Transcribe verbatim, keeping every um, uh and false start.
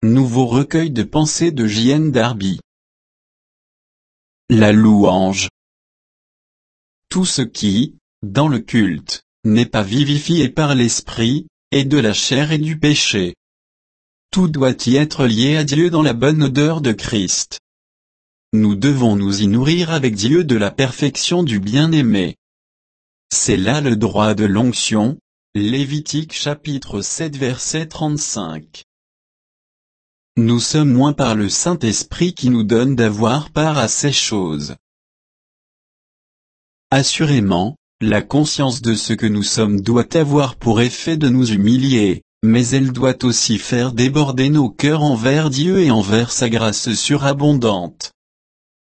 Nouveau recueil de pensées de J N Darby. La louange. Tout ce qui, dans le culte, n'est pas vivifié par l'esprit, est de la chair et du péché. Tout doit y être lié à Dieu dans la bonne odeur de Christ. Nous devons nous y nourrir avec Dieu de la perfection du bien-aimé. C'est là le droit de l'onction, Lévitique chapitre sept verset trente-cinq. Nous sommes loin par le Saint-Esprit qui nous donne d'avoir part à ces choses. Assurément, la conscience de ce que nous sommes doit avoir pour effet de nous humilier, mais elle doit aussi faire déborder nos cœurs envers Dieu et envers sa grâce surabondante.